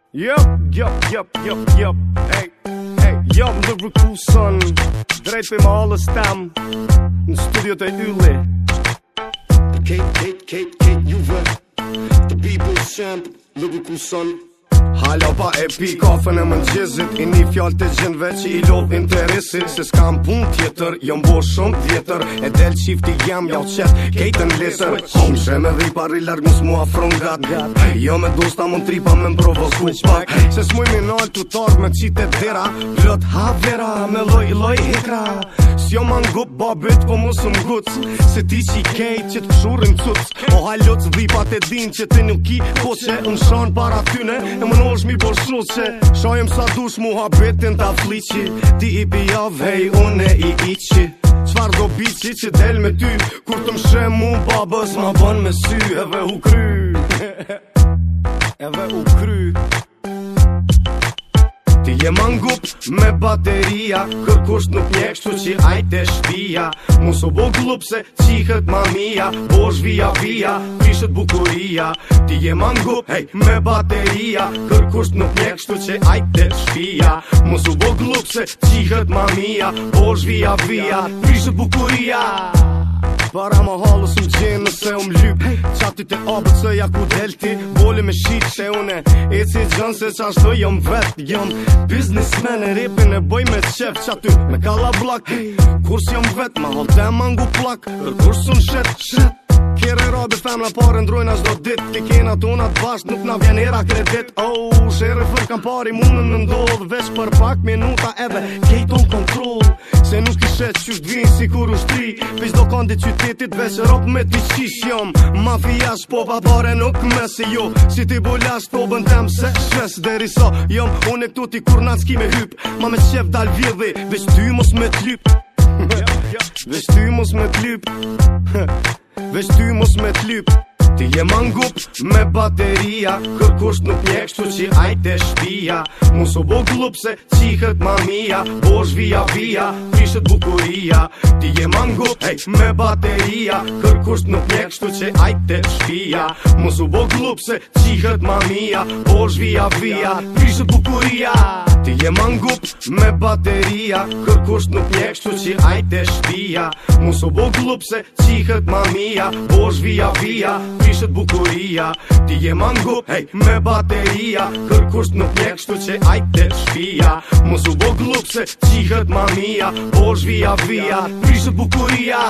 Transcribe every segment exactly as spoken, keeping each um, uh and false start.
Yup, yup, yup, yup, yup. Hey, hey, jam lyrical son. Drejt për ma allës tem në studiot e ylli. Kate, Kate, Kate, Kate Juve The People's Champ, lyrical son. Hala pa e pi kafën e mëngjezit I një fjall të gjendve që I lodh interesit Se s'kam pun tjetër, jom bo shumë tjetër E del qifti jam, jau qet, kejtën lesër Hom shem edhe I pari larg mus mu afron gat Jo me dosta mund tripa me mprovoku pak Se s'muj minal të targ me qite dera Plot havera, me loj loj hekra S'jo man gup babit, po mos m'guc Se ti që I kejt që t'pshurin cuc O haloc dhipat e din që ti nuk I Po që më shan para tyne E më nosh mi bo shoqe Shajem sa dush mu habetin ta fliqi Ti I pijav, hej, une I iqi Qfar do bici që del me ty Kur të mshe mu babës ma bën me sy Eve u kry Eve u kry Ti je mangup me bateria Kërkush nuk njek shtu që ajte shpia Mos o bo glup se qihet mamia Bosh via via, prishet bukuria Ti je mangup, hej, me bateria Kërkush nuk njek shtu që ajte shpia Mos o bo glup se qihet mamia Bosh via via, prishet bukuria Para më halës më gjenë nëse u më lyp Qati të abët se ja ku delti Boli me shik që une E si gjën se qashtu jom vet Jom businessman e ripin e boj me qef Qaty me kalla blak Kurs jom vet ma hal te mangu plak Kurs sun shet shet Kere rabi femna pare ndrojna zdo dit Ti kena tonat basht nuk na vjen era kredit Oh, shere fër kam pari munën në ndodh Vesh për pak minuta edhe kejton kontrol Se nuk I shet qysh dvin si kur ushtri Pis do kondi qytetit vesh rop me ti qish jom Mafias po pa pare nuk me si jo Si ti bolas po bëndem se shes Deri sa jom unë e këtu ti kur nac ki me hyp Ma me qef dal vjedhi Vesh ty mos me t'lyp Vesh ty mos me t'lyp Vesh ty mos me t'lyp Ti je mangup me bateria Kërkush nuk njek shtu që ajte shpia Mos o bo glup se qihet mamia Bosh via via, prishet bukuria Ti je mangup, hej, me bateria Kërkush nuk njek shtu që ajte shpia Mos o bo glup se qihet mamia Bosh via via, prishet bukuria Ti je mangup me bateria Kërkush nuk njek shtu që ajte shpia Mos o bo glup se qihet mamia Bosh via via, prishet bukuria Ti je mangup, hej, me bateria Kërkush nuk njek shtu që ajte shpia Mos u bo glup se qihet mamia Bosh via via, prishet bukuria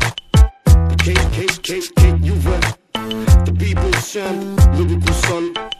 Kate, Kate, Kate, Kate Juve The People's Champ, lyrical son.